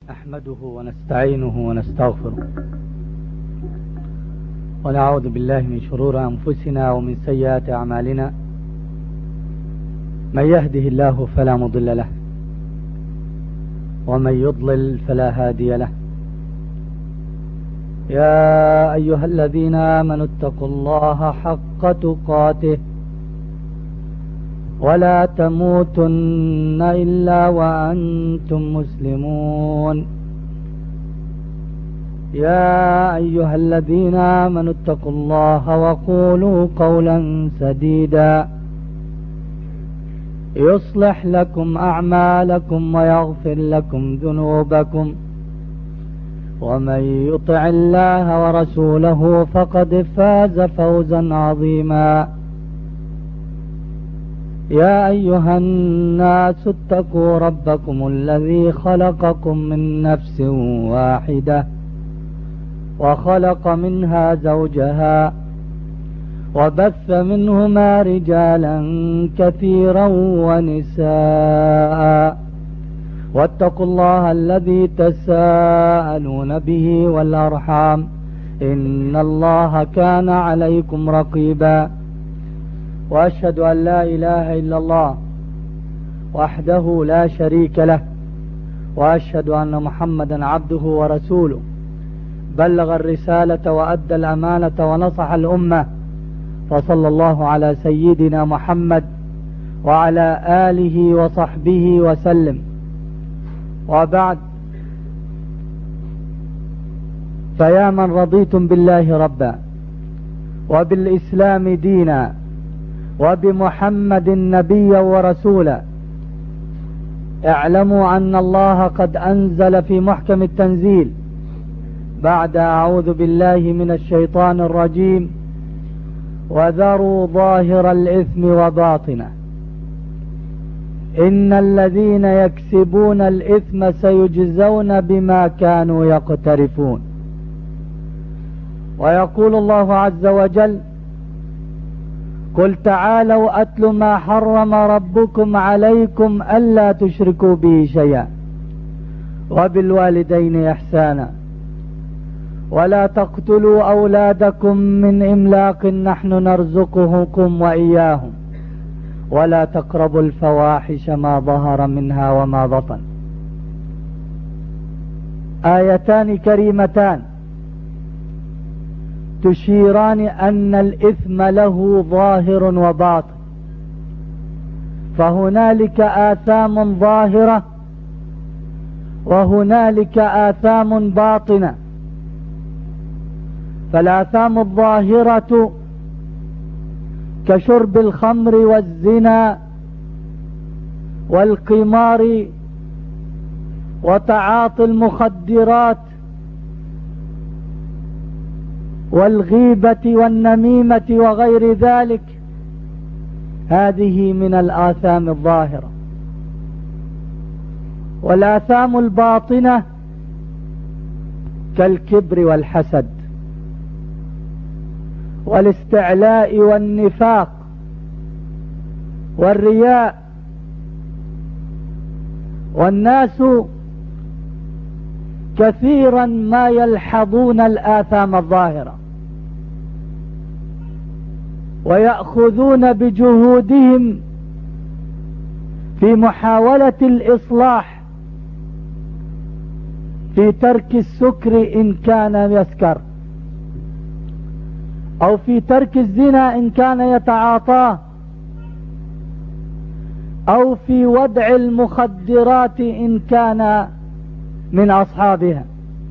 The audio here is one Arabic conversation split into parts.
نحمده ونستعينه ونستغفره ونعوذ بالله من شرور أنفسنا ومن سيئات أعمالنا. من يهده الله فلا مضل له ومن يضلل فلا هادي له. يا أيها الذين آمنوا اتقوا الله حق تقاته ولا تموتن إلا وأنتم مسلمون. يا أيها الذين آمنوا اتقوا الله وقولوا قولا سديدا يصلح لكم أعمالكم ويغفر لكم ذنوبكم، ومن يطع الله ورسوله فقد فاز فوزا عظيما. يا أيها الناس اتقوا ربكم الذي خلقكم من نفس واحدة وخلق منها زوجها وبث منهما رجالا كثيرا ونساء، واتقوا الله الذي تساءلون به والأرحام إن الله كان عليكم رقيبا. وأشهد أن لا إله إلا الله وحده لا شريك له، وأشهد أن محمدا عبده ورسوله، بلغ الرسالة وأدى الأمانة ونصح الأمة، فصلى الله على سيدنا محمد وعلى آله وصحبه وسلم. وبعد، فيا من رضيتم بالله ربا وبالإسلام دينا وبمحمد نبيا ورسولا، اعلموا أن الله قد أنزل في محكم التنزيل بعد أعوذ بالله من الشيطان الرجيم: وذروا ظاهر الإثم وباطنه إن الذين يكسبون الإثم سيجزون بما كانوا يقترفون. ويقول الله عز وجل: قل تعالوا أتل ما حرم ربكم عليكم ألا تشركوا به شيئا وبالوالدين إحسانا ولا تقتلوا أولادكم من إملاق نحن نرزقكم وإياهم ولا تقربوا الفواحش ما ظهر منها وما بطن. آيتان كريمتان تشيران أن الإثم له ظاهر وباطن، فهنالك آثام ظاهرة وهنالك آثام باطنة. فالآثام الظاهرة كشرب الخمر والزنا والقمار وتعاطي المخدرات والغيبة والنميمة وغير ذلك، هذه من الآثام الظاهرة. والآثام الباطنة كالكبر والحسد والاستعلاء والنفاق والرياء. والناس كثيرا ما يلحظون الآثام الظاهرة ويأخذون بجهودهم في محاولة الإصلاح، في ترك السكر إن كان يسكر، أو في ترك الزنا إن كان يتعاطاه، أو في ودع المخدرات إن كان من أصحابها.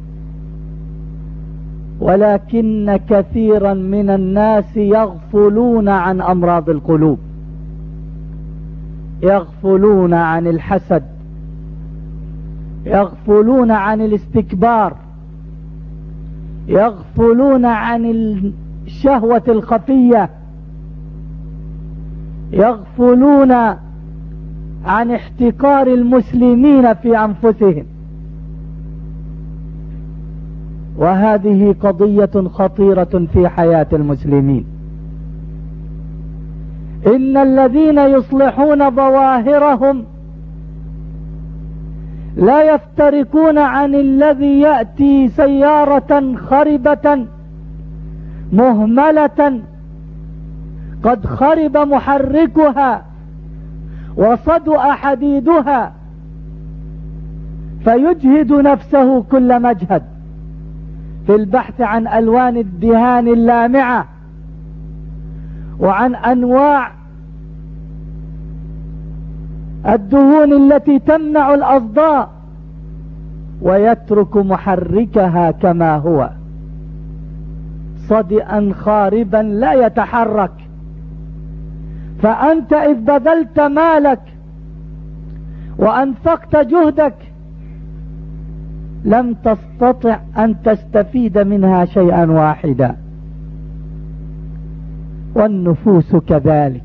ولكن كثيرا من الناس يغفلون عن أمراض القلوب، يغفلون عن الحسد، يغفلون عن الاستكبار، يغفلون عن الشهوة الخفية، يغفلون عن احتقار المسلمين في أنفسهم. وهذه قضية خطيرة في حياة المسلمين. إن الذين يصلحون ظواهرهم لا يفترقون عن الذي يأتي سيارة خربة مهملة قد خرب محركها وصدأ حديدها، فيجهد نفسه كل مجهد في البحث عن ألوان الدهان اللامعة وعن أنواع الدهون التي تمنع الأصداء، ويترك محركها كما هو صدئا خاربا لا يتحرك. فأنت إذ بذلت مالك وأنفقت جهدك لم تستطع أن تستفيد منها شيئا واحدا. والنفوس كذلك،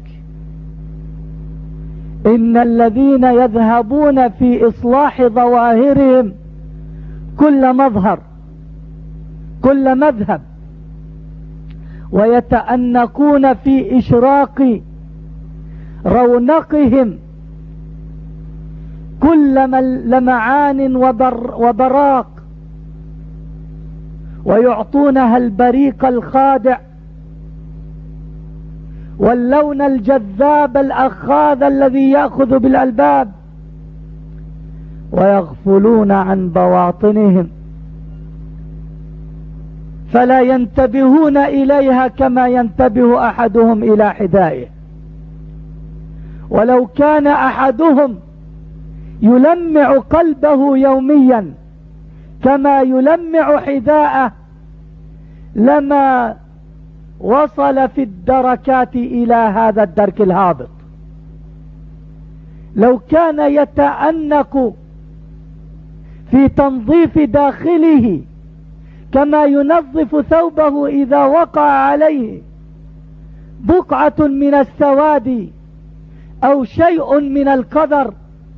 إن الذين يذهبون في إصلاح ظواهرهم كل مظهر كل مذهب، ويتأنقون في إشراق رونقهم كل لمعان وبراق، ويعطونها البريق الخادع واللون الجذاب الأخاذ الذي يأخذ بالألباب، ويغفلون عن بواطنهم فلا ينتبهون إليها كما ينتبه أحدهم إلى حذائه. ولو كان أحدهم يلمع قلبه يوميا كما يلمع حذاءه لما وصل في الدركات إلى هذا الدرك الهابط. لو كان يتأنق في تنظيف داخله كما ينظف ثوبه إذا وقع عليه بقعة من السواد أو شيء من القدر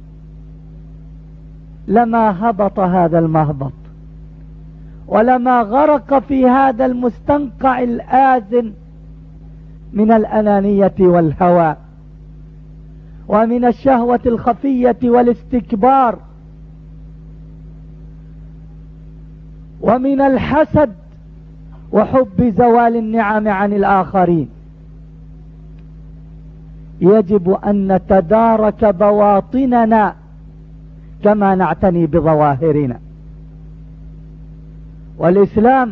لما هبط هذا المهبط، ولما غرق في هذا المستنقع الآذن من الأنانية والهوى ومن الشهوة الخفية والاستكبار ومن الحسد وحب زوال النعم عن الآخرين. يجب أن نتدارك بواطننا كما نعتني بظواهرنا. والإسلام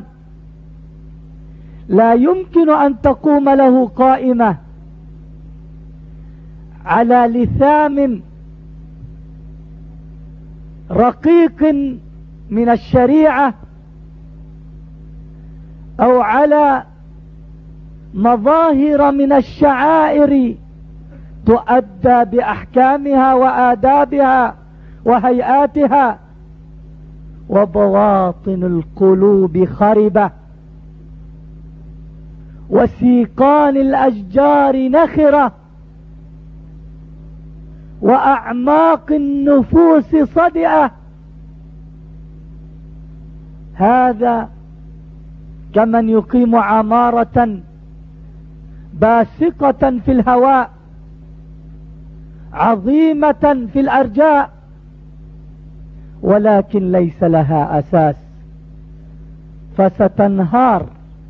لا يمكن أن تقوم له قائمة على لثام رقيق من الشريعة أو على مظاهر من الشعائر تؤدى بأحكامها وآدابها وهيئاتها، وبواطن القلوب خربة وسيقان الأشجار نخرة وأعماق النفوس صدئة. هذا كمن يقيم عمارة باسقة في الهواء عظيمة في الأرجاء ولكن ليس لها أساس، فستنهار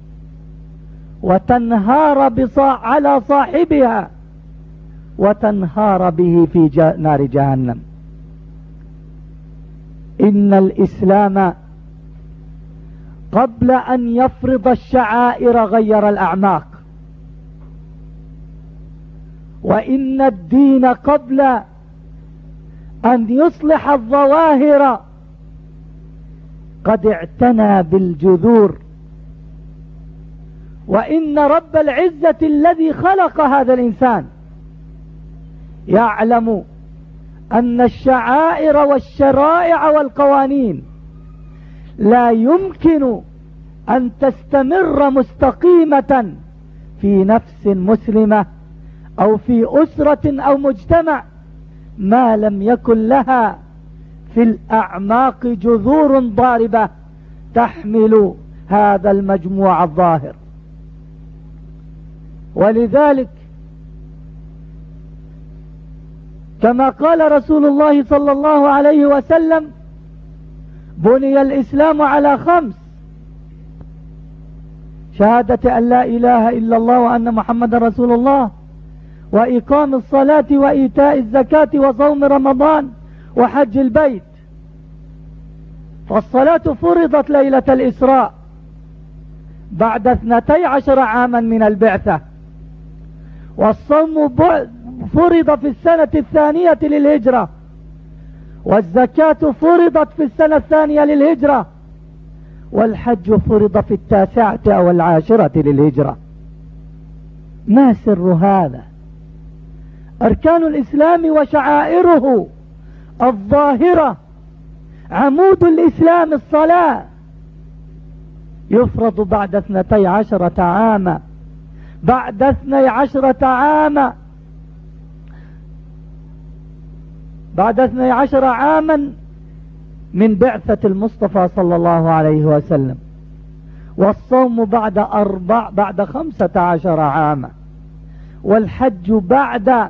وتنهار على صاحبها وتنهار به في نار جهنم. إن الإسلام قبل أن يفرض الشعائر غير الأعماق، وإن الدين قبل أن يصلح الظواهر قد اعتنى بالجذور. وإن رب العزة الذي خلق هذا الإنسان يعلم أن الشعائر والشرائع والقوانين لا يمكن أن تستمر مستقيمة في نفس مسلمة أو في أسرة أو مجتمع ما لم يكن لها في الأعماق جذور ضاربة تحمل هذا المجموع الظاهر. ولذلك كما قال رسول الله صلى الله عليه وسلم: بني الإسلام على 5: شهادة أن لا إله إلا الله وأن محمد رسول الله، وإقام الصلاة، وإيتاء الزكاة، وصوم رمضان، وحج البيت. فالصلاة فرضت ليلة الإسراء بعد 12 عاما من البعثة، والصوم فرض في السنة 2 للهجرة، والزكاة فرضت في السنة 2 للهجرة، والحج فرض في 9 أو 10 للهجرة. ما سر هذا؟ أركان الإسلام وشعائره الظاهرة، عمود الإسلام الصلاة، يفرض بعد 12 عاما، بعد 12 عاما، بعد 12 عاما من بعثة المصطفى صلى الله عليه وسلم. والصوم بعد 15 عاما، والحج بعد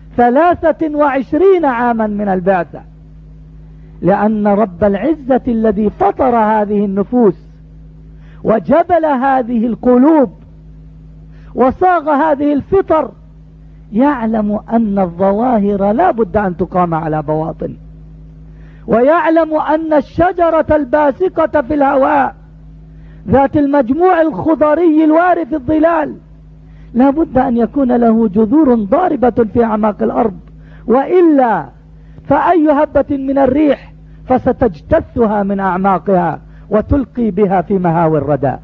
23 عاما من البعثة. لأن رب العزة الذي فطر هذه النفوس وجبل هذه القلوب وصاغ هذه الفطر يعلم أن الظواهر لا بد أن تقام على بواطن، ويعلم أن الشجرة الباسقة في الهواء ذات المجموع الخضري الواري في الظلال لا بد أن يكون له جذور ضاربة في أعماق الأرض، وإلا فأي هبة من الريح فستجتثها من أعماقها وتلقي بها في مهاوي الردى.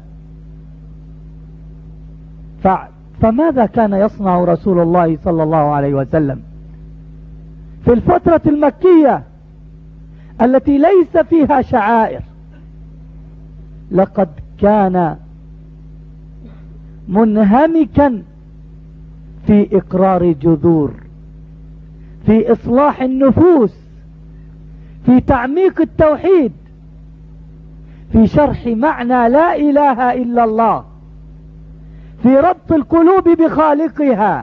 فماذا كان يصنع رسول الله صلى الله عليه وسلم في الفترة المكية التي ليس فيها شعائر؟ لقد كان منهمكا في إقرار جذور، في إصلاح النفوس، في تعميق التوحيد، في شرح معنى لا إله إلا الله، في ربط القلوب بخالقها،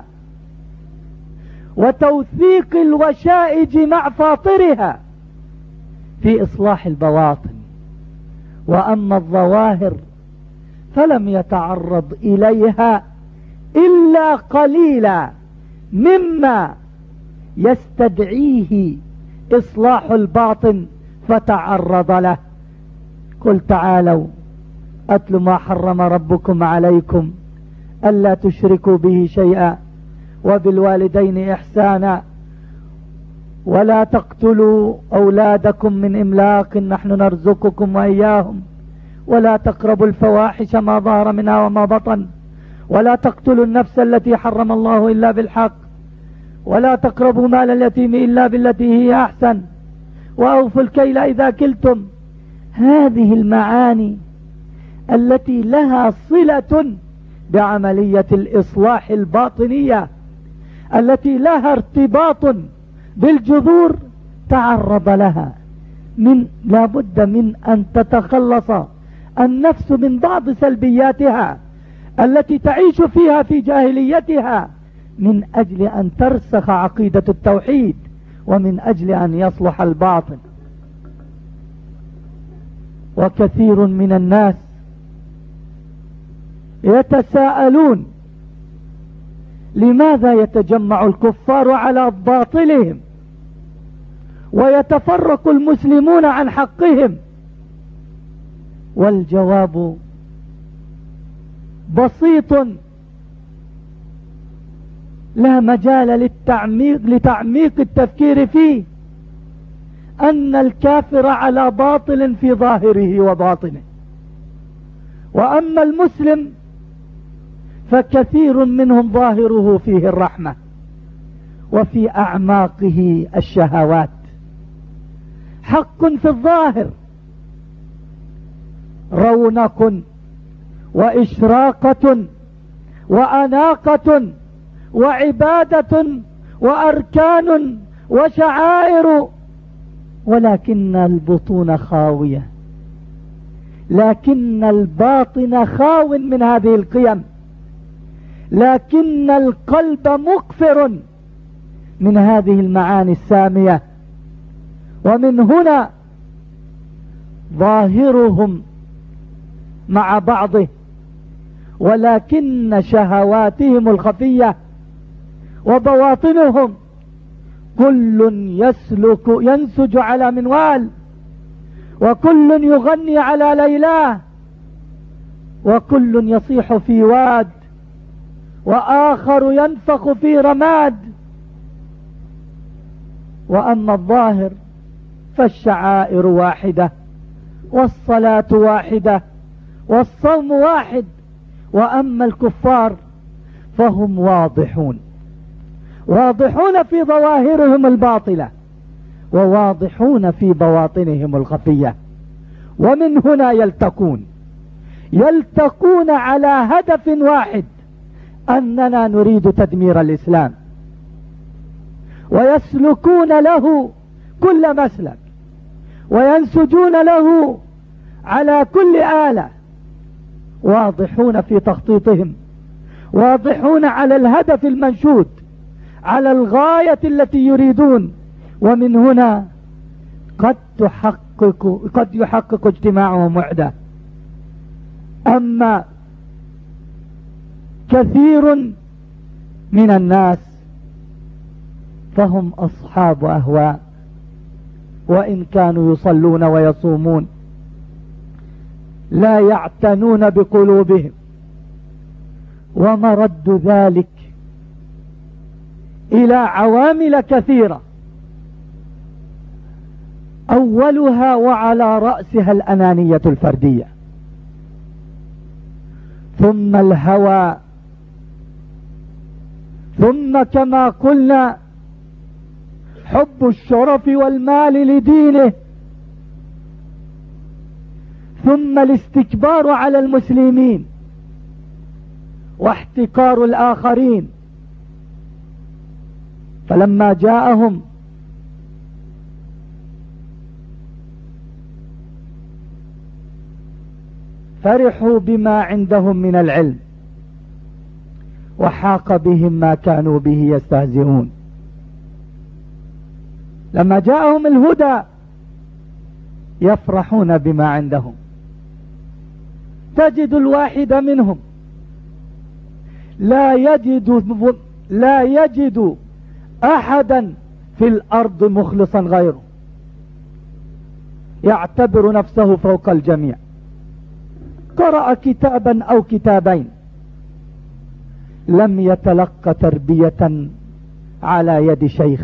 وتوثيق الوشائج مع فاطرها، في إصلاح البواطن. وأما الظواهر فلم يتعرض إليها إلا قليلا مما يستدعيه إصلاح الباطن فتعرض له. قل تعالوا أتل ما حرم ربكم عليكم ألا تشركوا به شيئا وبالوالدين إحسانا ولا تقتلوا أولادكم من إملاق نحن نرزقكم وإياهم ولا تقربوا الفواحش ما ظهر منها وما بطن ولا تقتلوا النفس التي حرم الله إلا بالحق ولا تقربوا مال اليتيم إلا بالتي هي أحسن وأوفوا الكيل إذا كلتم. هذه المعاني التي لها صلة بعملية الإصلاح الباطنية التي لها ارتباط بالجذور تعرض لها. لابد من أن تتخلص النفس من بعض سلبياتها التي تعيش فيها في جاهليتها من أجل أن ترسخ عقيدة التوحيد ومن أجل أن يصلح الباطن. وكثير من الناس يتساءلون لماذا يتجمع الكفار على باطلهم ويتفرق المسلمون عن حقهم؟ والجواب بسيط لا مجال لتعميق التفكير فيه، أن الكافر على باطل في ظاهره وباطنه، وأما المسلم فكثير منهم ظاهره فيه الرحمة وفي أعماقه الشهوات. حق في الظاهر رونق وإشراقة وأناقة وعبادة وأركان وشعائر، ولكن البطون خاوية، لكن الباطن خاو من هذه القيم، لكن القلب مقفر من هذه المعاني السامية. ومن هنا ظاهرهم مع بعضه، ولكن شهواتهم الخفية وبواطنهم كل ينسج على منوال، وكل يغني على ليلاه، وكل يصيح في واد، وآخر ينفخ في رماد. وأما الظاهر فالشعائر واحدة، والصلاة واحدة، والصوم واحد. وأما الكفار فهم واضحون في ظواهرهم الباطلة، وواضحون في بواطنهم الخفية. ومن هنا يلتقون على هدف واحد، أننا نريد تدمير الإسلام، ويسلكون له كل مسلك، وينسجون له على كل آلة، واضحون في تخطيطهم، واضحون على الهدف المنشود، على الغاية التي يريدون. ومن هنا قد يحقق اجتماعهم وحده. أما كثير من الناس فهم أصحاب أهواء، وإن كانوا يصلون ويصومون لا يعتنون بقلوبهم. ومرد ذلك إلى عوامل كثيرة، أولها وعلى رأسها الأنانية الفردية، ثم الهوى، ثم كما قلنا حب الشرف والمال لدينه، ثم الاستكبار على المسلمين واحتقار الآخرين. فلما جاءهم فرحوا بما عندهم من العلم، وحاق بهم ما كانوا به يستهزئون. لما جاءهم الهدى يفرحون بما عندهم. تجد الواحد منهم لا يجد أحدا في الأرض مخلصا غيره، يعتبر نفسه فوق الجميع. قرأ كتابا أو كتابين، لم يتلق تربية على يد شيخ،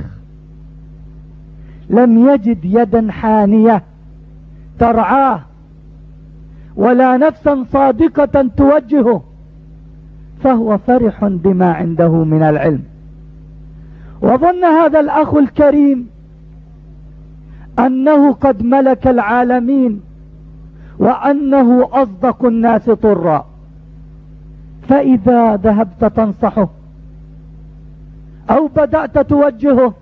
لم يجد يدا حانية ترعاه، ولا نفسا صادقة توجهه، فهو فرح بما عنده من العلم. وظن هذا الأخ الكريم أنه قد ملك العالمين، وأنه أصدق الناس طرا. فإذا ذهبت تنصحه أو بدأت توجهه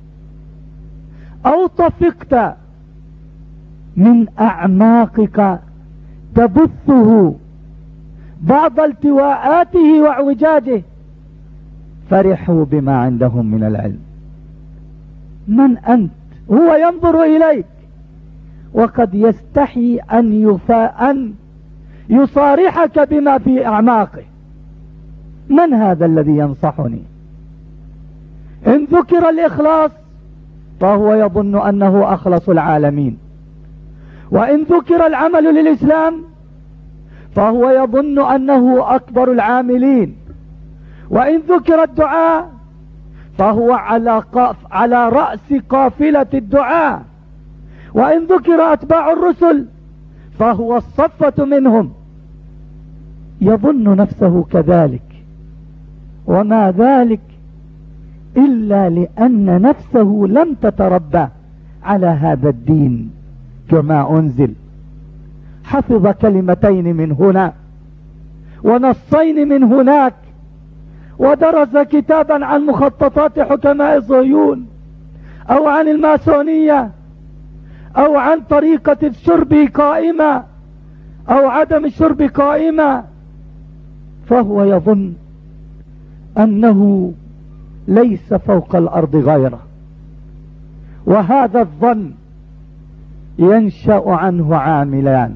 أو طفقت من أعماقك تبثه بعض التواءاته واعوجاجه، فرحوا بما عندهم من العلم. من أنت؟ هو ينظر إليك وقد يستحي أن يصارحك بما في أعماقه. من هذا الذي ينصحني؟ إن ذكر الإخلاص فهو يظن أنه أخلص العالمين، وإن ذكر العمل للإسلام فهو يظن أنه أكبر العاملين، وإن ذكر الدعاء فهو على رأس قافلة الدعاء، وإن ذكر أتباع الرسل فهو الصفة منهم. يظن نفسه كذلك، وما ذلك إلا لأن نفسه لم تتربى على هذا الدين كما أنزل. حفظ كلمتين من هنا ونصين من هناك، ودرس كتابا عن مخططات حكماء الصهيون أو عن الماسونية أو عن طريقة الشرب قائمة أو عدم الشرب قائمة، فهو يظن أنه ليس فوق الأرض غيره. وهذا الظن ينشأ عنه عاملان.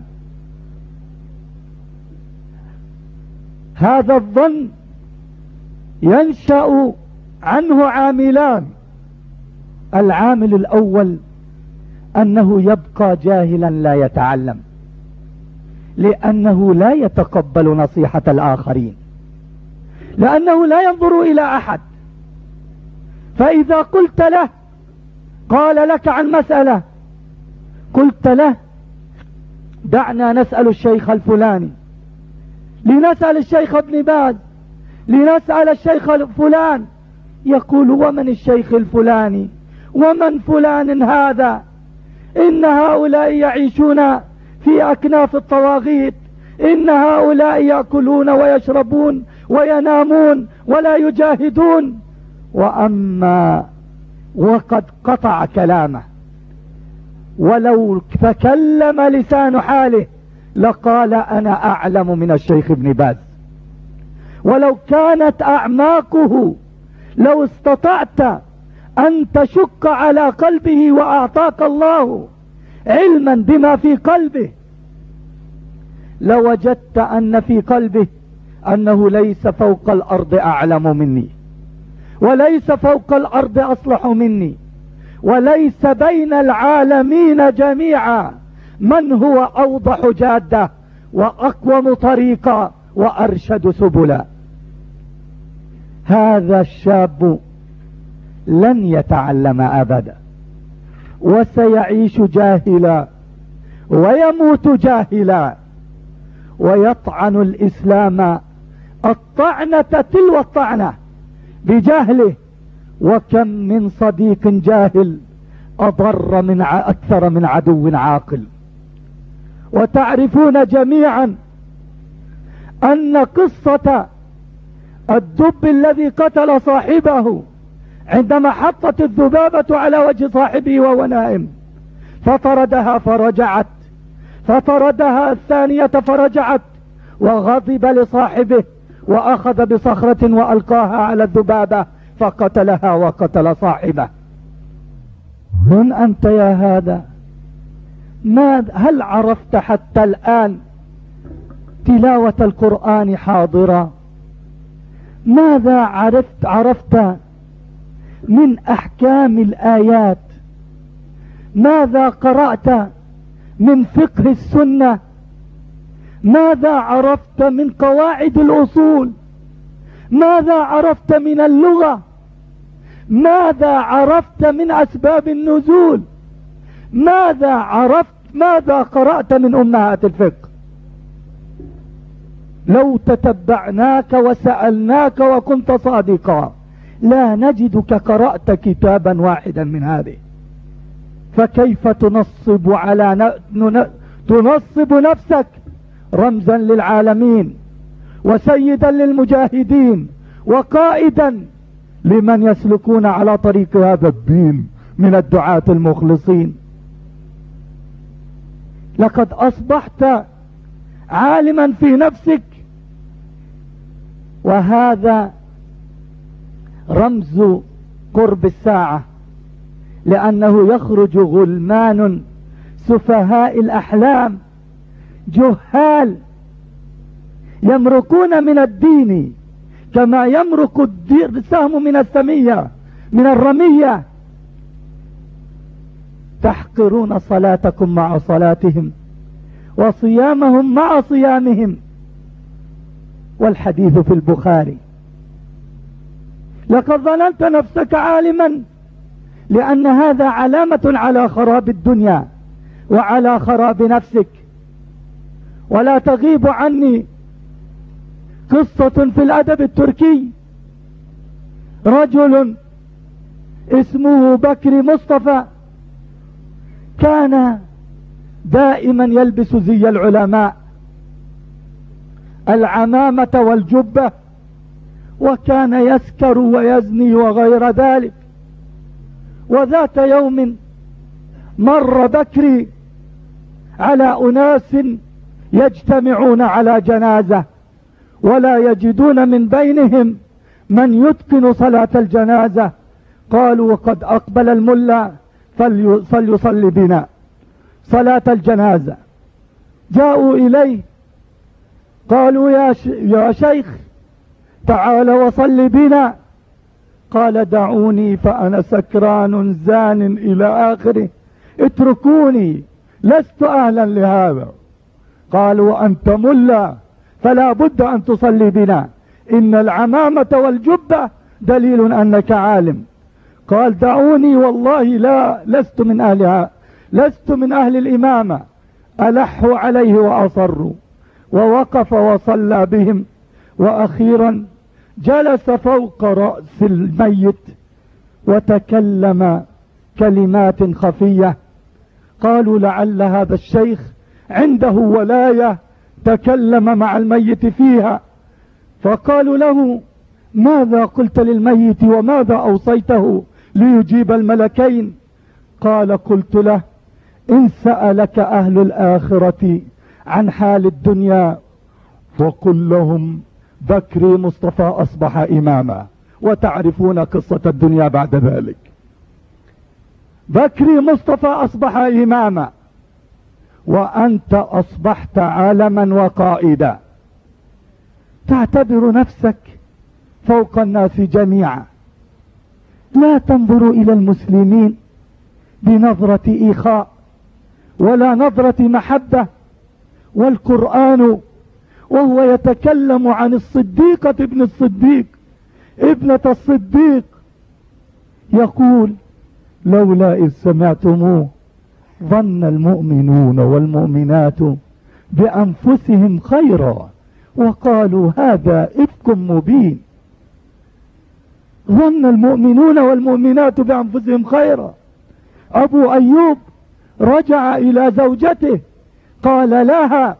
هذا الظن ينشأ عنه عاملان. العامل الأول أنه يبقى جاهلا لا يتعلم، لأنه لا يتقبل نصيحة الآخرين، لأنه لا ينظر إلى أحد. فإذا قلت له قال لك عن مسألة، قلت له دعنا نسأل الشيخ الفلاني، لنسأل الشيخ ابن باز، لنسأل الشيخ فلان، يقول ومن الشيخ الفلاني ومن فلان هذا؟ إن هؤلاء يعيشون في أكناف الطواغيت، إن هؤلاء يأكلون ويشربون وينامون ولا يجاهدون. وأما وقد قطع كلامه، ولو تكلم لسان حاله لقال أنا أعلم من الشيخ ابن باز. ولو كانت أعماقه، لو استطعت أن تشق على قلبه وأعطاك الله علما بما في قلبه، لوجدت أن في قلبه أنه ليس فوق الأرض أعلم مني، وليس فوق الأرض أصلح مني، وليس بين العالمين جميعا من هو أوضح جادة وأقوم طريقا وأرشد سبلا. هذا الشاب لن يتعلم أبدا، وسيعيش جاهلا ويموت جاهلا، ويطعن الإسلام الطعنة تلو الطعنة بجهله. وكم من صديق جاهل أضر من أكثر من عدو عاقل. وتعرفون جميعا أن قصة الدب الذي قتل صاحبه عندما حطت الذبابة على وجه صاحبه وهو نائم، فطردها فرجعت، فطردها الثانية فرجعت، وغضب لصاحبه وأخذ بصخرة وألقاها على الذبابة فقتلها وقتل صاحبه. من أنت يا هذا؟ هل عرفت حتى الآن تلاوة القرآن حاضرة؟ ماذا عرفت من أحكام الآيات؟ ماذا قرأت من فقه السنة؟ ماذا عرفت من قواعد الأصول؟ ماذا عرفت من اللغة؟ ماذا عرفت من أسباب النزول؟ ماذا عرفت؟ ماذا قرأت من أمهات الفقه؟ لو تتبعناك وسألناك وكنت صادقا لا نجدك قرأت كتابا واحدا من هذه. فكيف تنصب تنصب نفسك رمزا للعالمين وسيدا للمجاهدين وقائدا لمن يسلكون على طريق هذا الدين من الدعاة المخلصين؟ لقد أصبحت عالما في نفسك، وهذا رمز قرب الساعة، لأنه يخرج غلمان سفهاء الأحلام جهال يمرقون من الدين كما يمرق السهم من السمية من الرمية. تحقرون صلاتكم مع صلاتهم وصيامهم مع صيامهم، والحديث في البخاري. لقد ظننت نفسك عالما، لأن هذا علامة على خراب الدنيا وعلى خراب نفسك. ولا تغيب عني قصة في الأدب التركي، رجل اسمه بكري مصطفى كان دائما يلبس زي العلماء، العمامة والجبة، وكان يسكر ويزني وغير ذلك. وذات يوم مر بكري على أناس يجتمعون على جنازة ولا يجدون من بينهم من يتقن صلاة الجنازة؟ قالوا وقد أقبل الملا فليصلي بنا صلاة الجنازة. جاءوا إليه قالوا يا شيخ تعال وصل بنا. قال دعوني فأنا سكران زان إلى آخره، اتركوني لست أهلا لهذا. قالوا أنت ملا فلا بد أن تصلي بنا، إن العمامة والجبة دليل أنك عالم. قال دعوني والله لست من أهلها، لست من أهل الإمامة. ألحوا عليه وأصروا، ووقف وصلى بهم، وأخيرا جلس فوق رأس الميت وتكلم كلمات خفية. قالوا لعل هذا الشيخ عنده ولاية تكلم مع الميت فيها. فقالوا له ماذا قلت للميت وماذا أوصيته ليجيب الملكين؟ قال قلت له إن سألك أهل الآخرة عن حال الدنيا فقل لهم بكري مصطفى أصبح إماما، وتعرفون قصة الدنيا بعد ذلك. بكري مصطفى أصبح إماما وأنت أصبحت عالما وقائدا. تعتبر نفسك فوق الناس جميعا، لا تنظر إلى المسلمين بنظرة إخاء ولا نظرة محبة. والقرآن وهو يتكلم عن الصديقة ابن الصديق ابنة الصديق يقول لولا إذ سمعتموه ظن المؤمنون والمؤمنات بأنفسهم خيرا وقالوا هذا إفك مبين. ظن المؤمنون والمؤمنات بأنفسهم خيرا. أبو أيوب رجع إلى زوجته قال لها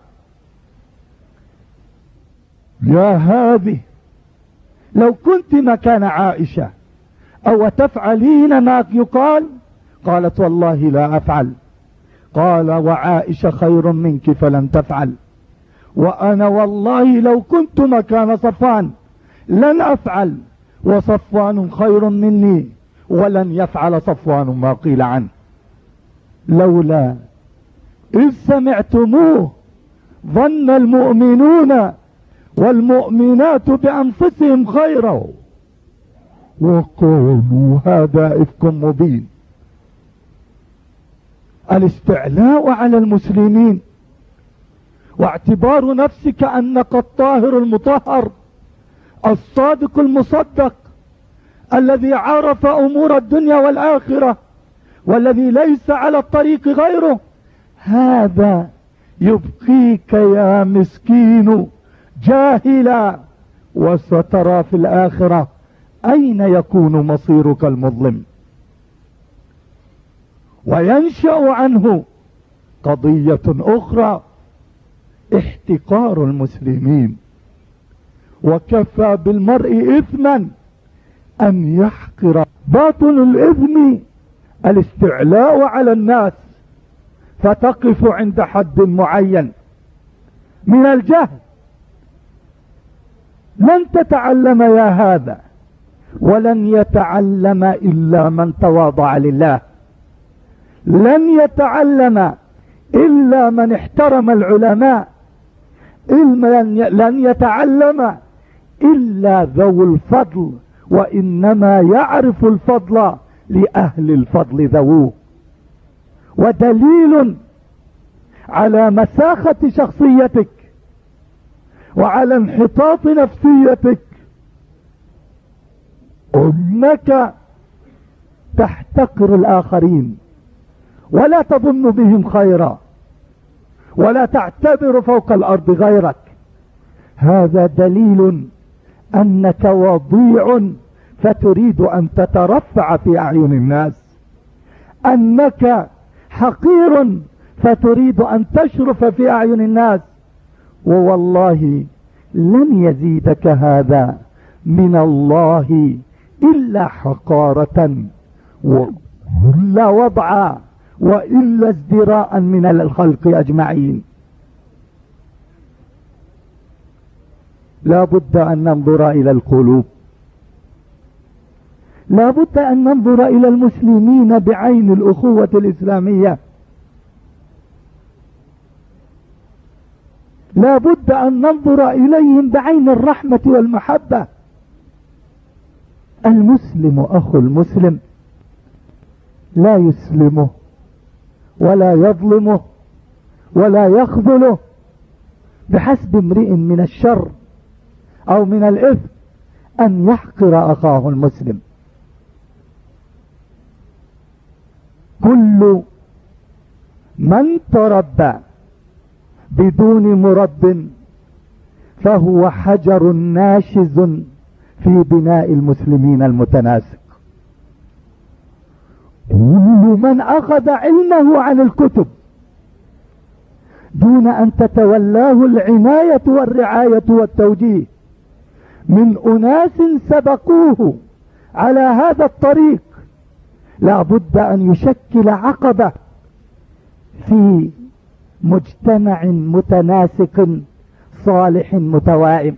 يا هذه لو كنت مكان عائشة أو تفعلين ما يقال؟ قالت والله لا أفعل. قال وعائشة خير منك فلم تفعل، وأنا والله لو كنت مكان صفوان لن أفعل، وصفوان خير مني ولن يفعل صفوان ما قيل عنه. لولا إذ سمعتموه ظن المؤمنون والمؤمنات بأنفسهم خيرا وقالوا هذا إفك مبين. الاستعلاء على المسلمين واعتبار نفسك أنك الطاهر المطهر الصادق المصدق الذي عرف أمور الدنيا والآخرة والذي ليس على الطريق غيره، هذا يبقيك يا مسكين جاهلا، وسترى في الآخرة أين يكون مصيرك المظلم. وينشأ عنه قضية أخرى احتقار المسلمين. وكفى بالمرء إثما أن يحقر. باطن الإثم الاستعلاء على الناس فتقف عند حد معين من الجهل. لن تتعلم يا هذا، ولن يتعلم إلا من تواضع لله، لن يتعلم إلا من احترم العلماء، لن يتعلم إلا ذو الفضل، وإنما يعرف الفضل لأهل الفضل ذووه. ودليل على مساخة شخصيتك وعلى انحطاط نفسيتك أنك تحتقر الآخرين ولا تظن بهم خيرا ولا تعتبر فوق الأرض غيرك. هذا دليل أنك وضيع فتريد أن تترفع في أعين الناس، أنك حقير فتريد أن تشرف في أعين الناس. ووالله لن يزيدك هذا من الله إلا حقارة وإلا وضعا وإلا ازدراء من الخلق أجمعين. لا بد أن ننظر إلى القلوب لا بد أن ننظر إلى المسلمين بعين الأخوة الإسلامية، لا بد أن ننظر إليهم بعين الرحمة والمحبة. المسلم أخو المسلم لا يسلمه ولا يظلمه ولا يخذله، بحسب امرئ من الشر أو من الإثم أن يحقر أخاه المسلم. كل من تربى بدون مرب فهو حجر ناشز في بناء المسلمين المتناسق. كل من أخذ علمه عن الكتب دون أن تتولاه العناية والرعاية والتوجيه من أناس سبقوه على هذا الطريق، لا بد أن يشكل عقبة في مجتمع متناسق صالح متوائم.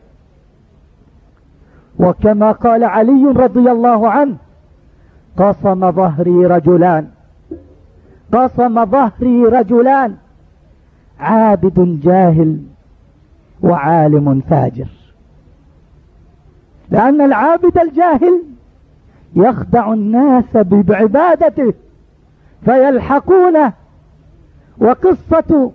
وكما قال علي رضي الله عنه: قصم ظهري رجلان، قصم ظهري رجلان، عابد جاهل وعالم فاجر. لأن العابد الجاهل يخدع الناس بعبادته فيلحقونه. وقصة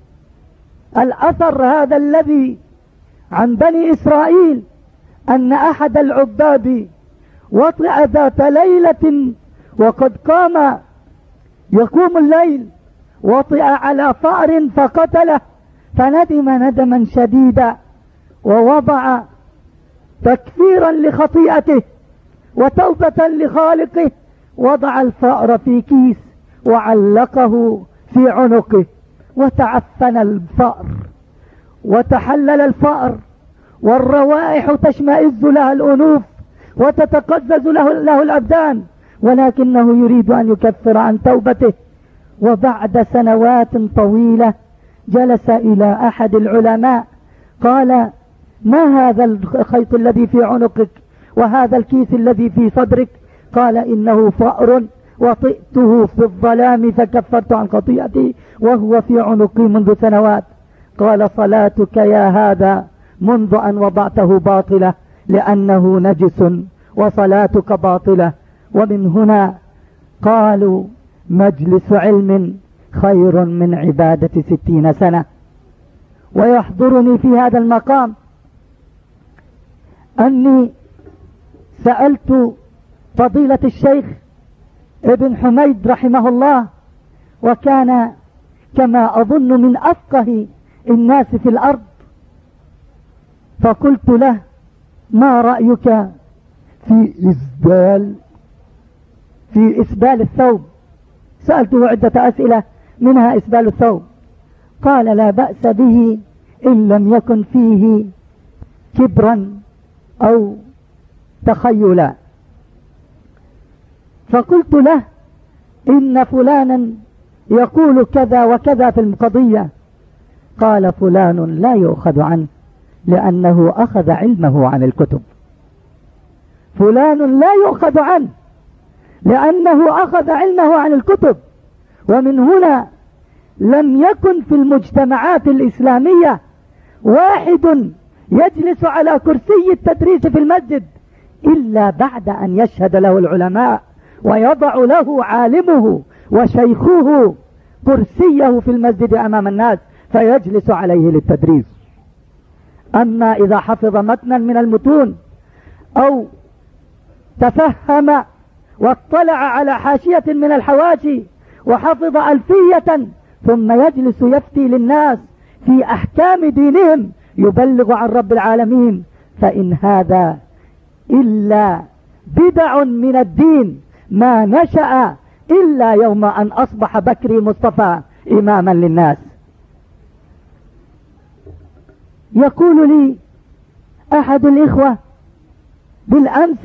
الأثر هذا الذي عن بني إسرائيل أن أحد العباد وطئ ذات ليلة وقد قام يقوم الليل، وطئ على فأر فقتله، فندم ندما شديدا ووضع تكفيرا لخطيئته وتوبة لخالقه، وضع الفأر في كيس وعلقه في عنقه، وتعفن الفأر وتحلل الفأر، والروائح تشمئز لها الأنوف وتتقزز له الأبدان، ولكنه يريد أن يكفر عن توبته. وبعد سنوات طويلة جلس إلى أحد العلماء قال: ما هذا الخيط الذي في عنقك وهذا الكيس الذي في صدرك؟ قال: إنه فأر وطئته في الظلام فكفرت عن خطيئتي وهو في عنقي منذ سنوات. قال: صلاتك يا هذا منذ أن وضعته باطلة لأنه نجس، وصلاتك باطلة. ومن هنا قالوا: مجلس علم خير من عبادة 60 سنة. ويحضرني في هذا المقام أني سألت فضيلة الشيخ ابن حميد رحمه الله، وكان كما أظن من أفقه الناس في الأرض، فقلت له: ما رأيك في إسبال الثوب؟ سألته عدة أسئلة منها إسبال الثوب. قال: لا بأس به إن لم يكن فيه كبرا أو تخيلا. فقلت له: إن فلانا يقول كذا وكذا في القضية. قال: فلان لا يؤخذ عنه لأنه أخذ علمه عن الكتب. فلان لا يؤخذ عنه لأنه أخذ علمه عن الكتب. ومن هنا لم يكن في المجتمعات الإسلامية واحد يجلس على كرسي التدريس في المسجد إلا بعد أن يشهد له العلماء ويضع له عالمه وشيخه كرسيه في المسجد أمام الناس فيجلس عليه للتدريس. أما إذا حفظ متنا من المتون أو تفهم واطلع على حاشية من الحواشي وحفظ ألفية ثم يجلس يفتي للناس في أحكام دينهم يبلغ عن رب العالمين، فإن هذا إلا بدع من الدين ما نشأ إلا يوم أن أصبح بكري مصطفى إماما للناس. يقول لي أحد الإخوة: بالأمس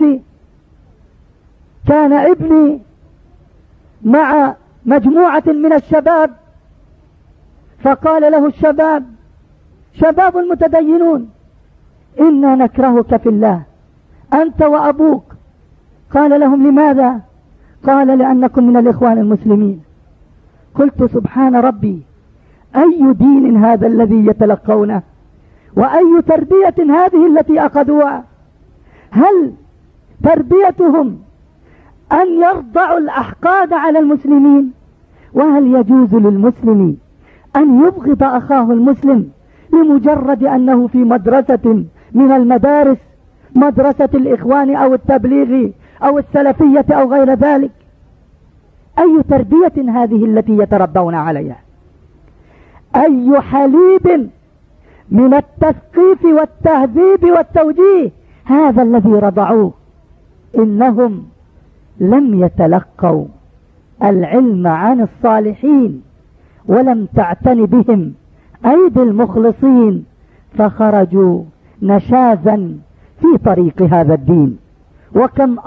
كان ابني مع مجموعة من الشباب، فقال له الشباب، شباب المتدينون: إنا نكرهك في الله، أنت وأبوك قال لهم لماذا؟ قال لأنكم من الإخوان المسلمين. قلت سبحان ربي، أي دين هذا الذي يتلقونه؟ وأي تربية هذه التي أخذوها؟ هل تربيتهم أن يرضعوا الأحقاد على المسلمين؟ وهل يجوز للمسلم أن يبغض أخاه المسلم لمجرد أنه في مدرسة من المدارس، مدرسة الإخوان أو التبليغ أو السلفية أو غير ذلك؟ أي تربية هذه التي يتربون عليها؟ أي حليب من التثقيف والتهذيب والتوجيه هذا الذي رضعوه؟ إنهم لم يتلقوا العلم عن الصالحين، ولم تعتن بهم أيدي المخلصين، فخرجوا نشازا في طريق هذا الدين. وكم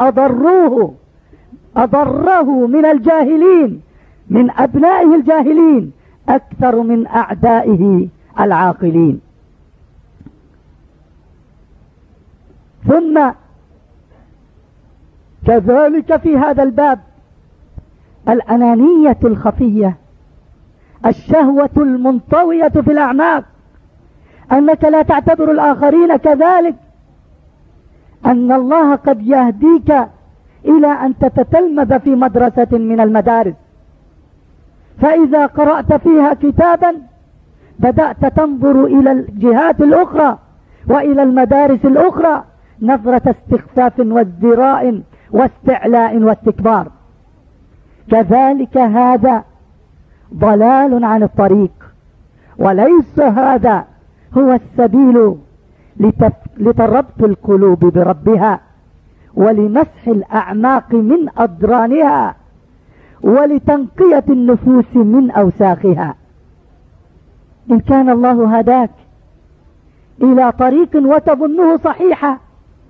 أضره من الجاهلين، من أبنائه الجاهلين أكثر من أعدائه العاقلين. ثم كذلك في هذا الباب الأنانية الخفية، الشهوة المنطوية في الأعماق، أنك لا تعتبر الآخرين كذلك، أن الله قد يهديك إلى أن تتتلمذ في مدرسة من المدارس، فإذا قرأت فيها كتابا بدأت تنظر إلى الجهات الأخرى وإلى المدارس الأخرى نظرة استخفاف وازدراء واستعلاء واستكبار. كذلك هذا ضلال عن الطريق، وليس هذا هو السبيل لتربط القلوب بربها، ولمسح الأعماق من أضرانها، ولتنقية النفوس من أوساخها. إن كان الله هداك إلى طريق وتظنه صحيحة،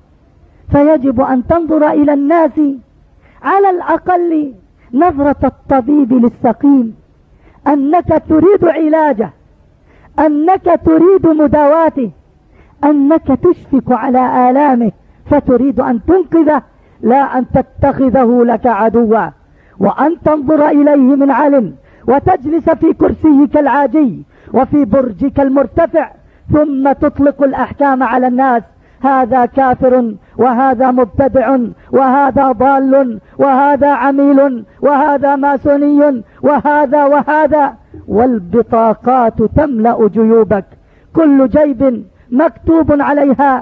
فيجب أن تنظر إلى الناس على الأقل نظرة الطبيب للسقيم، أنك تريد علاجه، أنك تريد مداواته، أنك تشفق على آلامه فتريد أن تنقذه، لا أن تتخذه لك عدوا، وأن تنظر إليه من علم وتجلس في كرسيك العاجي وفي برجك المرتفع ثم تطلق الأحكام على الناس: هذا كافر، وهذا مبتدع، وهذا ضال، وهذا عميل، وهذا ماسوني، وهذا، والبطاقات تملأ جيوبك، كل جيب مكتوب عليها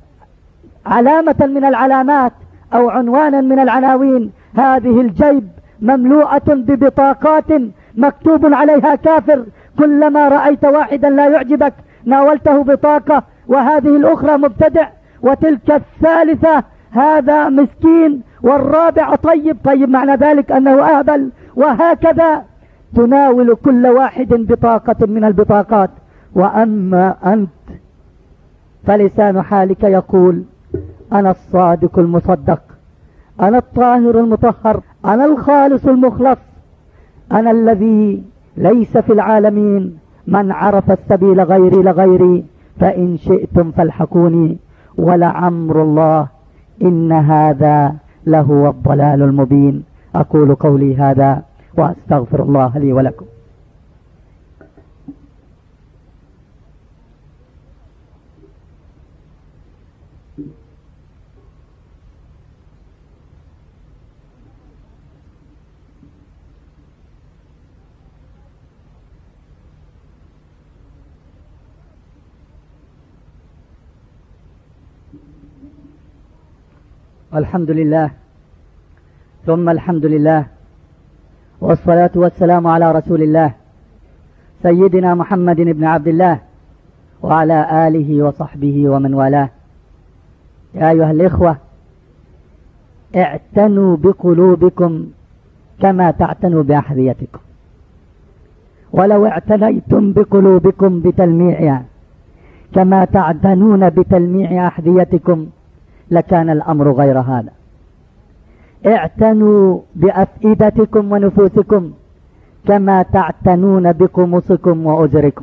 علامة من العلامات أو عنوانا من العناوين. هذه الجيب مملوءة ببطاقات مكتوب عليها كافر، كلما رأيت واحدا لا يعجبك ناولته بطاقة، وهذه الأخرى مبتدع، وتلك الثالثة هذا مسكين، والرابع طيب معنى ذلك أنه أهبل، وهكذا تناول كل واحد بطاقة من البطاقات. وأما أنت فلسان حالك يقول: أنا الصادق المصدق، أنا الطاهر المطهر، أنا الخالص المخلص، أنا الذي ليس في العالمين من عرف السبيل غيري لغيري، فإن شئتم فالحقوني، ولعمر الله إن هذا لهو الضلال المبين. أقول قولي هذا وأستغفر الله لي ولكم. الحمد لله ثم الحمد لله، والصلاة والسلام على رسول الله سيدنا محمد بن عبد الله وعلى آله وصحبه ومن والاه. يا أيها الإخوة، اعتنوا بقلوبكم كما تعتنوا بأحذيتكم، ولو اعتنيتم بقلوبكم بتلميعها كما تعتنون بتلميع أحذيتكم لكان الأمر غير هذا. اعتنوا بأفئدتكم ونفوسكم كما تعتنون بقمصكم وأزركم،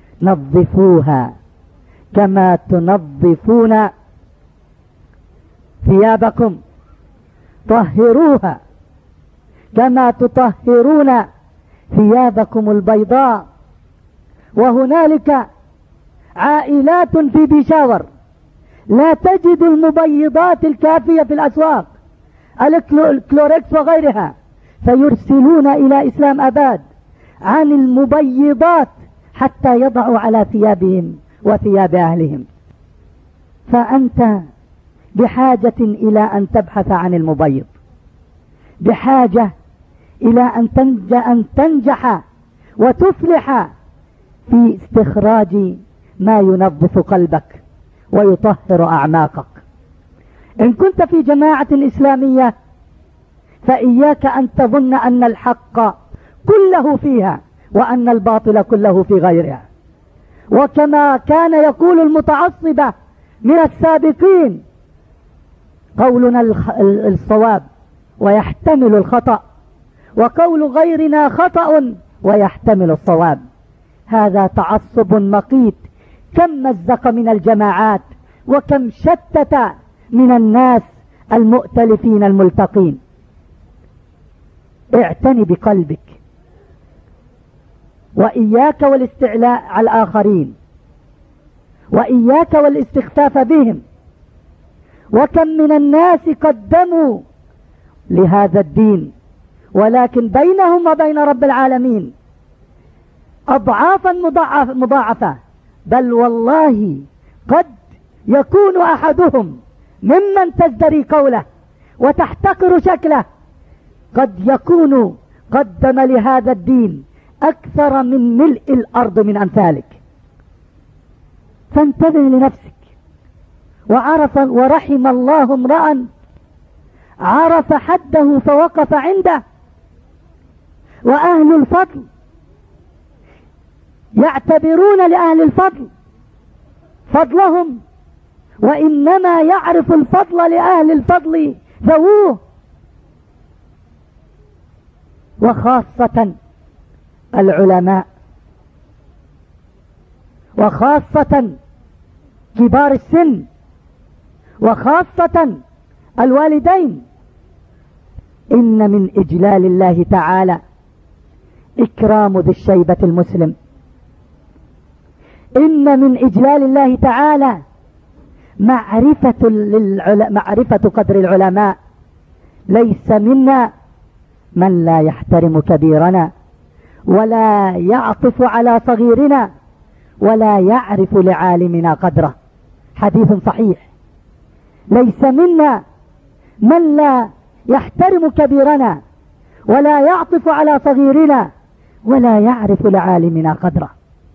نظفوها كما تنظفون ثيابكم طهروها كما تطهرون ثيابكم البيضاء. وهنالك عائلات في بيشاور لا تجد المبيضات الكافية في الأسواق، الكلوريكس وغيرها، فيرسلون إلى إسلام أباد عن المبيضات حتى يضعوا على ثيابهم وثياب أهلهم. فأنت بحاجة إلى أن تبحث عن المبيض، بحاجة إلى أن تنجح وتفلح في استخراج ما ينظف قلبك ويطهر أعماقك. إن كنت في جماعة إسلامية فإياك أن تظن أن الحق كله فيها وأن الباطل كله في غيرها. وكما كان يقول المتعصبة من السابقين: قولنا الصواب ويحتمل الخطأ، وقول غيرنا خطأ ويحتمل الصواب. هذا تعصب مقيت، كم مزق من الجماعات وكم شتت من الناس المؤتلفين الملتقين. اعتني بقلبك، وإياك والاستعلاء على الآخرين، وإياك والاستخفاف بهم. وكم من الناس قدموا لهذا الدين، ولكن بينهم وبين رب العالمين أضعافا مضاعفة، بل والله قد يكون أحدهم ممن تزدري قوله وتحتقر شكله قد يكون قدم لهذا الدين أكثر من ملء الأرض من أمثالك. فانتبه لنفسك. ورحم الله امرأ عرف حده فوقف عنده. وأهل الفضل يعتبرون لأهل الفضل فضلهم، وإنما يعرف الفضل لأهل الفضل ذووه، وخاصة العلماء، وخاصة كبار السن، وخاصة الوالدين. إن من إجلال الله تعالى إكرام ذي الشيبة المسلم. إن من إجلال الله تعالى معرفة قدر العلماء. ليس منا من لا يحترم كبيرنا ولا يعطف على صغيرنا ولا يعرف لعالمنا قدره. حديث صحيح. ليس منا من لا يحترم كبيرنا ولا يعطف على صغيرنا ولا يعرف لعالمنا قدره.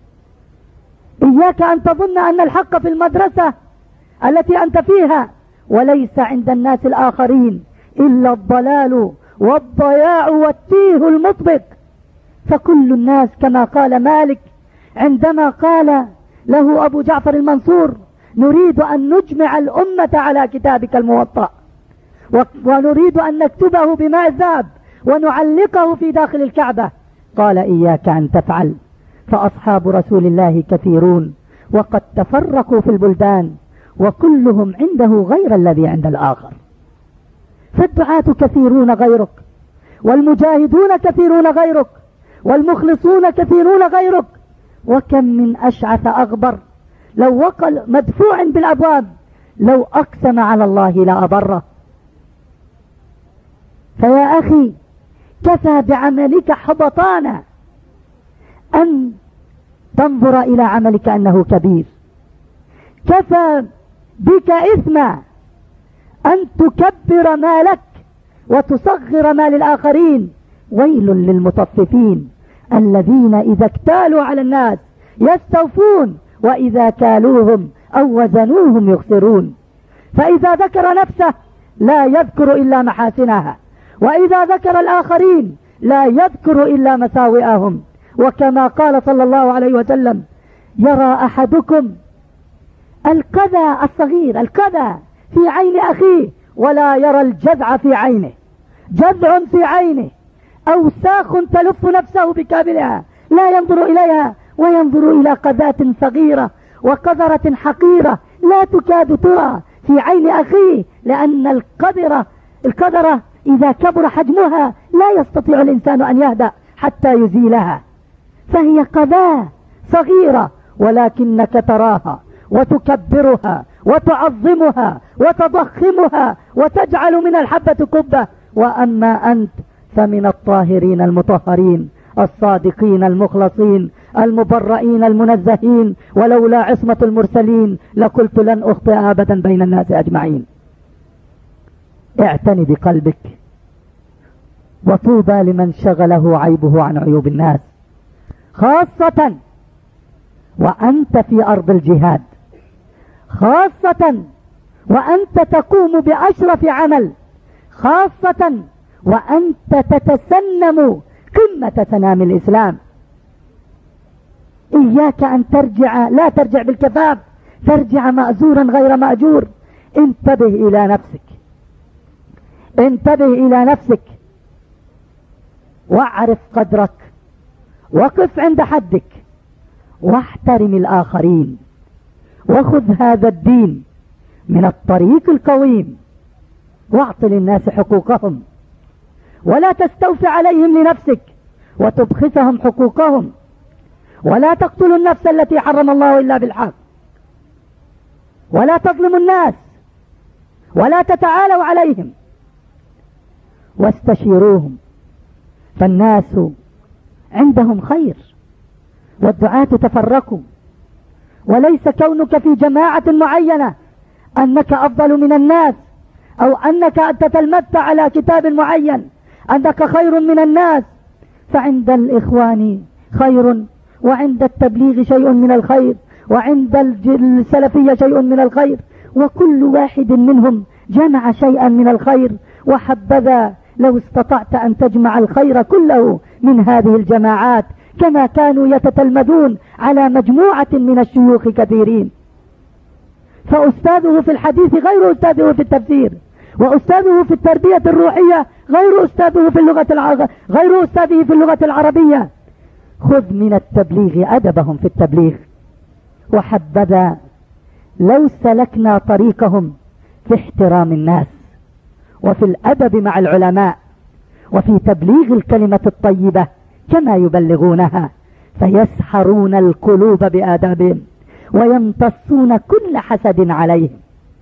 إياك أن تظن أن الحق في المدرسة التي أنت فيها وليس عند الناس الآخرين إلا الضلال والضياع والتيه المطبق. فكل الناس كما قال مالك عندما قال له أبو جعفر المنصور: نريد أن نجمع الأمة على كتابك الموطأ، ونريد أن نكتبه بماء الذهب ونعلقه في داخل الكعبة. قال: إياك أن تفعل، فأصحاب رسول الله كثيرون وقد تفرقوا في البلدان وكلهم عنده غير الذي عند الآخر. فالدعاة كثيرون غيرك، والمجاهدون كثيرون غيرك، والمخلصون كثيرون غيرك. وكم من أشعث أغبر لو وقل مدفوع بالأبواب لو أقسم على الله لأبره. فيا أخي، كفى بعملك حبطانا أن تنظر إلى عملك أنه كبير. كفى بك إثما أن تكبر ما لك وتصغر ما للآخرين. ويل للمطففين الذين إذا اكتالوا على الناس يستوفون وإذا كالوهم أو وزنوهم يخسرون. فإذا ذكر نفسه لا يذكر إلا محاسنها، وإذا ذكر الآخرين لا يذكر إلا مساوئهم. وكما قال صلى الله عليه وسلم: يرى أحدكم القذى الصغير، القذى في عين أخيه، ولا يرى الجذع في عينه. جذع في عينه، أوساخ تلف نفسه بكاملها، لا ينظر إليها وينظر إلى قذاة صغيرة وقذرة حقيرة لا تكاد ترى في عين أخيه، لأن القدرة إذا كبر حجمها لا يستطيع الإنسان أن يهدأ حتى يزيلها، فهي قذاة صغيرة ولكنك تراها وتكبرها وتعظمها وتضخمها وتجعل من الحبة قبة. وأما أنت فمن الطاهرين المطهرين الصادقين المخلصين المبرئين المنزهين، ولولا عصمة المرسلين لقلت لن أخطئ أبدا بين الناس أجمعين. اعتني بقلبك، وطوبى لمن شغله عيبه عن عيوب الناس، خاصة وأنت في أرض الجهاد، خاصة وأنت تقوم بأشرف عمل، خاصة وأنت تتسنم قمة سنام الإسلام. إياك أن ترجع، لا ترجع بالكفاف، ترجع مأزورا غير مأجور. انتبه إلى نفسك، انتبه إلى نفسك، واعرف قدرك، وقف عند حدك، واحترم الآخرين، وخذ هذا الدين من الطريق القويم، واعط للناس حقوقهم، ولا تستوفي عليهم لنفسك وتبخسهم حقوقهم، ولا تقتلوا النفس التي حرم الله إلا بالحق، ولا تظلموا الناس، ولا تتعالوا عليهم، واستشيروهم، فالناس عندهم خير والدعاة تفرقوا. وليس كونك في جماعة معينة أنك أفضل من الناس، أو أنك تتلمذت على كتاب معين أنك خير من الناس، فعند الإخوان خير، وعند التبليغ شيء من الخير، وعند السلفية شيء من الخير، وكل واحد منهم جمع شيئا من الخير. وحبذا لو استطعت أن تجمع الخير كله من هذه الجماعات، كما كانوا يتتلمذون على مجموعة من الشيوخ كثيرين، فأستاذه في الحديث غير أستاذه في التفسير، وأستاذه في التربية الروحية غير أستاذه في اللغة العربية. خذ من التبليغ أدبهم في التبليغ. وحبذا لو سلكنا طريقهم في احترام الناس، وفي الأدب مع العلماء، وفي تبليغ الكلمة الطيبة كما يبلغونها، فيسحرون القلوب بآدابهم ويمتصون كل حسد عليهم.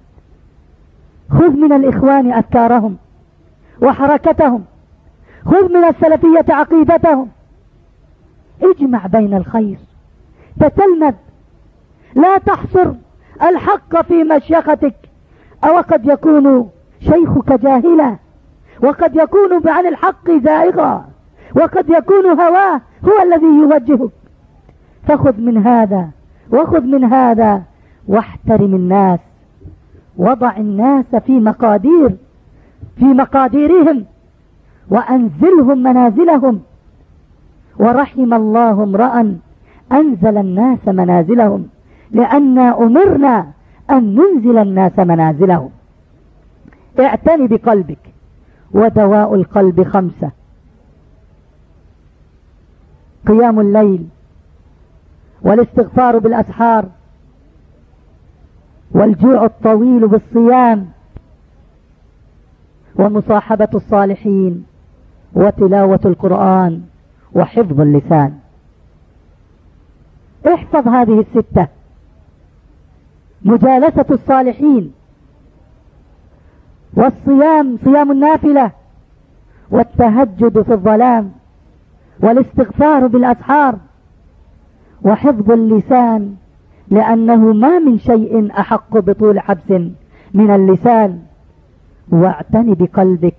خذ من الإخوان أفكارهم وحركتهم، خذ من السلفية عقيدتهم، اجمع بين الخير، تتلمذ، لا تحصر الحق في مشيختك. أو قد يكون شيخك جاهلا، وقد يكون عن الحق زائغا، وقد يكون هواه هو الذي يوجهك. فخذ من هذا وخذ من هذا، واحترم الناس، وضع الناس في مقاديرهم، وأنزلهم منازلهم. ورحم الله امرأ أنزل الناس منازلهم، لأننا أمرنا أن ننزل الناس منازلهم. اعتني بقلبك، ودواء القلب 5: قيام الليل، والاستغفار بالأسحار، والجوع الطويل بالصيام، ومصاحبة الصالحين، وتلاوة القرآن، وحفظ اللسان. احفظ هذه 6: مجالسة الصالحين، والصيام، صيام النافلة، والتهجد في الظلام، والاستغفار بالأسحار، وحفظ اللسان، لأنه ما من شيء أحق بطول حبس من اللسان. واعتني بقلبك،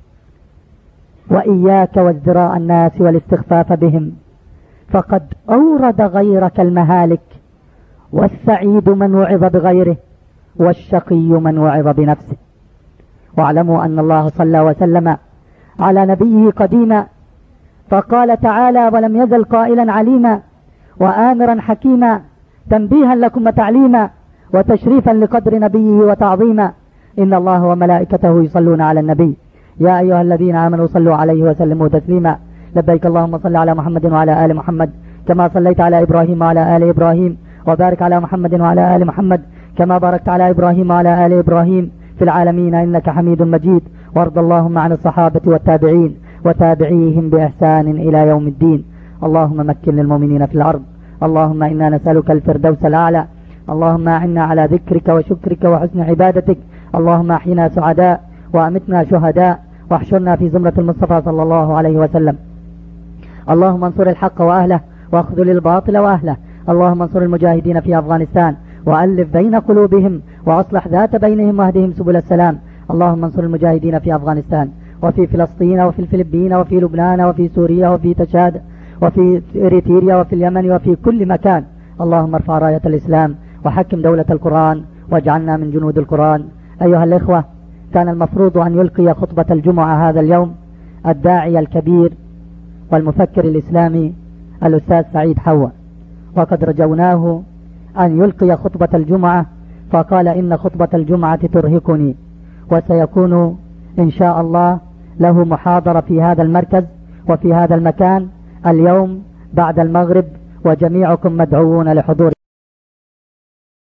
وإياك وازدراء الناس والاستخفاف بهم، فقد أورد غيرك المهالك، والسعيد من وعظ بغيره، والشقي من وعظ بنفسه. واعلموا أن الله صلى وسلم على نبيه قديما، فقال تعالى: ولم يزل قائلا عليما وآمرا حكيما، تنبيها لكم وتعليما، وتشريفا لقدر نبيه وتعظيما. إن الله وملائكته يصلون على النبي، يا أيها الذين آمنوا صلوا عليه وسلموا تسليما. لبيك اللهم صل على محمد وعلى آل محمد كما صليت على إبراهيم وعلى آل إبراهيم، وبارك على محمد وعلى آل محمد كما باركت على إبراهيم وعلى آل إبراهيم في العالمين إنك حميد مجيد. وارض اللهم عن الصحابة والتابعين وتابعيهم بإحسان إلى يوم الدين. اللهم مكن للمؤمنين في الأرض. اللهم إنا نسألك الفردوس الأعلى. اللهم أعنا على ذكرك وشكرك وحسن عبادتك. اللهم أحينا سعداء وأمتنا شهداء واحشرنا في زمرة المصطفى صلى الله عليه وسلم. اللهم انصر الحق وأهله واخذل الباطل وأهله. اللهم انصر المجاهدين في أفغانستان وألف بين قلوبهم وأصلح ذات بينهم واهدهم سبل السلام. اللهم انصر المجاهدين في أفغانستان وفي فلسطين وفي الفلبين وفي لبنان وفي سوريا وفي تشاد وفي إريتريا وفي اليمن وفي كل مكان. اللهم ارفع راية الإسلام وحكم دولة القرآن واجعلنا من جنود القرآن. أيها الإخوة، كان المفروض أن يلقي خطبة الجمعة هذا اليوم الداعية الكبير والمفكر الإسلامي الأستاذ سعيد حوا، وقد رجوناه أن يلقي خطبة الجمعة فقال إن خطبة الجمعة ترهقني، وسيكون إن شاء الله له محاضرة في هذا المركز وفي هذا المكان اليوم بعد المغرب، وجميعكم مدعوون لحضور